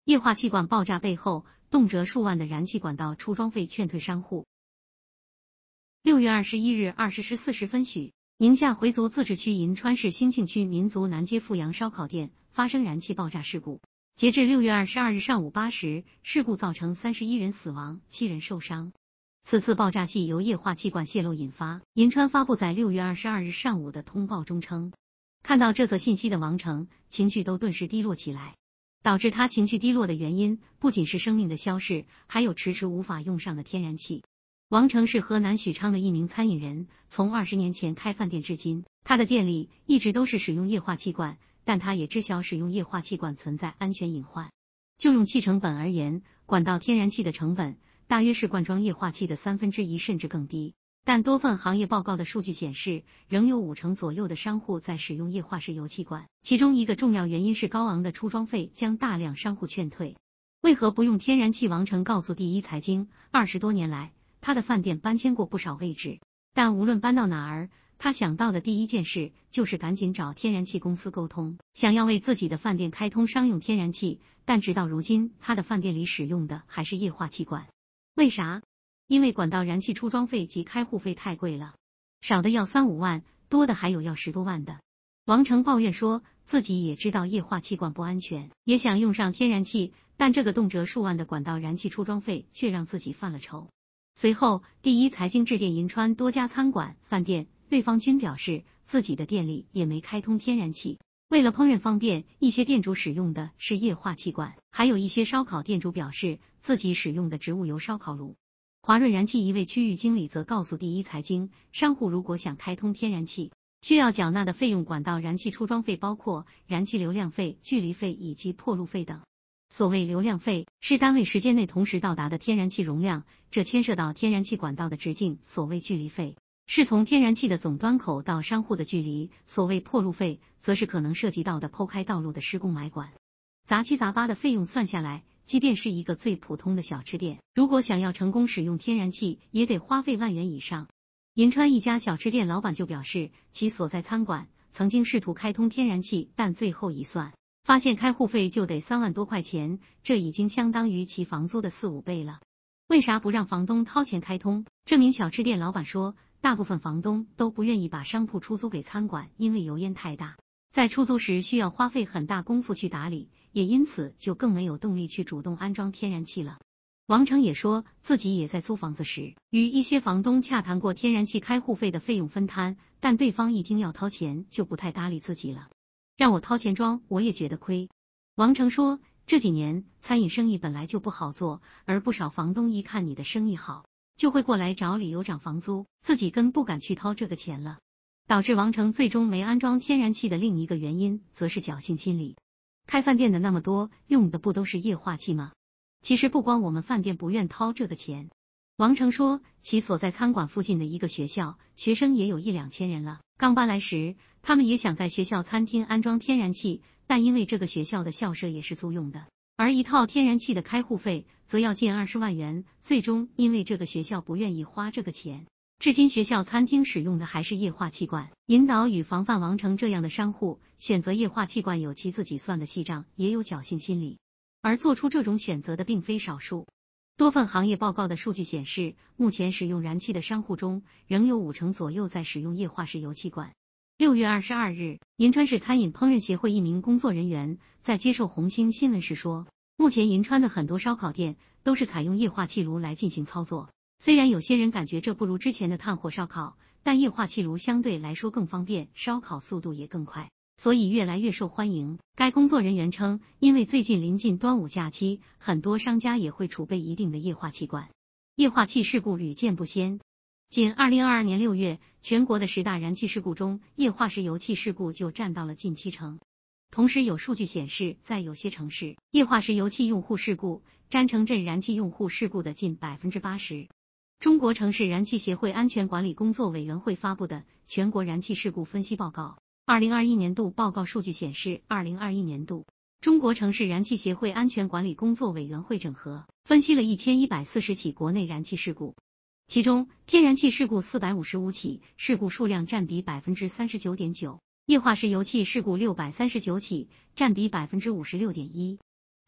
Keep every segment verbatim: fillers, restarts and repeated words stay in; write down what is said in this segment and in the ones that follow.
液化气管爆炸背后，动辄数万的燃气管道出装费劝退商户。六月二十一日二十时四十分许，宁夏回族自治区银川市兴庆区民族南街富阳烧烤店发生燃气爆炸事故。截至六月二十二日上午八时，事故造成三十一人死亡，七人受伤。此次爆炸系由液化气管泄漏引发。银川发布在六月二十二日上午的通报中称，看到这则信息的王成情绪都顿时低落起来。导致他情绪低落的原因不仅是生命的消逝，还有迟迟无法用上的天然气。王成是河南许昌的一名餐饮人，从二十年前开饭店至今，他的店里一直都是使用液化气管，但他也知晓使用液化气管存在安全隐患。就用气成本而言，管道天然气的成本大约是灌装液化气的三分之一甚至更低。但多份行业报告的数据显示，仍有五成左右的商户在使用液化式油气管，其中一个重要原因是高昂的出装费将大量商户劝退。为何不用天然气？王成告诉第一财经，二十多年来，他的饭店搬迁过不少位置，但无论搬到哪儿，他想到的第一件事就是赶紧找天然气公司沟通，想要为自己的饭店开通商用天然气，但直到如今，他的饭店里使用的还是液化气管。为啥？因为管道燃气出装费及开户费太贵了，少的要三五万，多的还有要十多万的。王成抱怨说，自己也知道液化气管不安全，也想用上天然气，但这个动辄数万的管道燃气出装费却让自己犯了愁。随后，第一财经致电银川多家餐馆、饭店，对方均表示自己的店里也没开通天然气。为了烹饪方便，一些店主使用的是液化气管，还有一些烧烤店主表示自己使用的植物油烧烤炉。华润燃气一位区域经理则告诉第一财经，商户如果想开通天然气，需要缴纳的费用管道燃气出装费包括燃气流量费、距离费以及破路费等。所谓流量费是单位时间内同时到达的天然气容量，这牵涉到天然气管道的直径。所谓距离费是从天然气的总端口到商户的距离，所谓破路费则是可能涉及到的剖开道路的施工埋管。杂七杂八的费用算下来，即便是一个最普通的小吃店，如果想要成功使用天然气，也得花费万元以上。银川一家小吃店老板就表示，其所在餐馆曾经试图开通天然气，但最后一算，发现开户费就得三万多块钱，这已经相当于其房租的四五倍了。为啥不让房东掏钱开通？这名小吃店老板说，大部分房东都不愿意把商铺出租给餐馆，因为油烟太大，在出租时需要花费很大功夫去打理，也因此就更没有动力去主动安装天然气了。王成也说，自己也在租房子时，与一些房东洽谈过天然气开户费的费用分摊，但对方一听要掏钱，就不太搭理自己了。让我掏钱装，我也觉得亏。王成说，这几年餐饮生意本来就不好做，而不少房东一看你的生意好，就会过来找理由涨房租，自己更不敢去掏这个钱了。导致王成最终没安装天然气的另一个原因，则是侥幸心理。开饭店的那么多，用的不都是液化气吗？其实不光我们饭店不愿掏这个钱。王成说，其所在餐馆附近的一个学校，学生也有一两千人了。刚搬来时，他们也想在学校餐厅安装天然气，但因为这个学校的校舍也是租用的，而一套天然气的开户费则要近二十万元，最终因为这个学校不愿意花这个钱，至今学校餐厅使用的还是液化气管。引导与防范王成这样的商户选择液化气管，有其自己算的细账，也有侥幸心理，而做出这种选择的并非少数。多份行业报告的数据显示，目前使用燃气的商户中，仍有五成左右在使用液化式油气管。六月二十二日，银川市餐饮烹饪协会一名工作人员在接受红星新闻时说，目前银川的很多烧烤店都是采用液化气炉来进行操作。虽然有些人感觉这不如之前的炭火烧烤，但液化气炉相对来说更方便，烧烤速度也更快，所以越来越受欢迎。该工作人员称，因为最近临近端午假期，很多商家也会储备一定的液化气管。液化气事故屡见不鲜。仅二零二二年六月，全国的十大燃气事故中，液化式油气事故就占到了近七成。同时有数据显示，在有些城市，液化式油气用户事故占城镇燃气用户事故的近 百分之八十。中国城市燃气协会安全管理工作委员会发布的全国燃气事故分析报告二零二一年度报告数据显示，二零二一年度中国城市燃气协会安全管理工作委员会整合分析了一千一百四十起国内燃气事故，其中天然气事故四百五十五起，事故数量占比 百分之三十九点九， 液化式油气事故六百三十九起，占比 百分之五十六点一。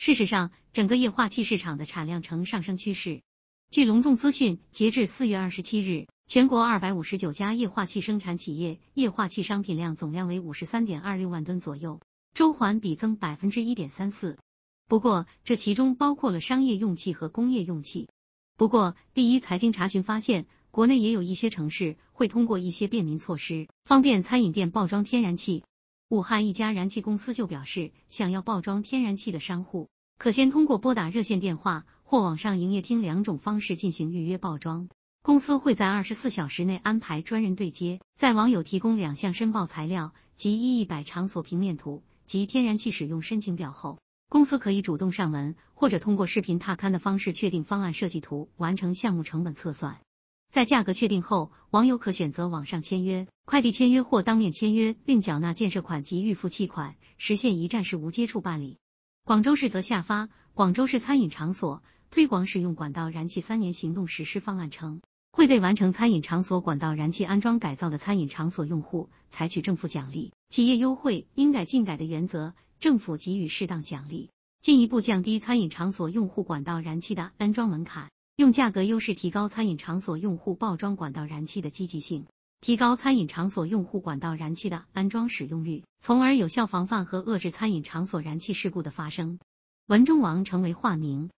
事实上，整个液化气市场的产量呈上升趋势。据隆重资讯，截至四月二十七日，全国二百五十九家液化气生产企业液化气商品量总量为 五十三点二六万吨左右，周环比增 百分之一点三四。不过，这其中包括了商业用气和工业用气。不过，第一财经查询发现，国内也有一些城市会通过一些便民措施，方便餐饮店报装天然气。武汉一家燃气公司就表示，想要报装天然气的商户，可先通过拨打热线电话或网上营业厅两种方式进行预约报装。公司会在二十四小时内安排专人对接，在网友提供两项申报材料及一一百场所平面图及天然气使用申请表后，公司可以主动上门或者通过视频踏勘的方式确定方案设计图，完成项目成本测算。在价格确定后，网友可选择网上签约、快递签约或当面签约，并缴纳建设款及预付气款，实现一站式无接触办理。广州市则下发《广州市餐饮场所推广使用管道燃气三年行动实施方案》称，会对完成餐饮场所管道燃气安装改造的餐饮场所用户采取政府奖励、企业优惠、应改尽改的原则，政府给予适当奖励，进一步降低餐饮场所用户管道燃气的安装门槛，用价格优势提高餐饮场所用户报装管道燃气的积极性，提高餐饮场所用户管道燃气的安装使用率，从而有效防范和遏制餐饮场所燃气事故的发生。文中王成为化名。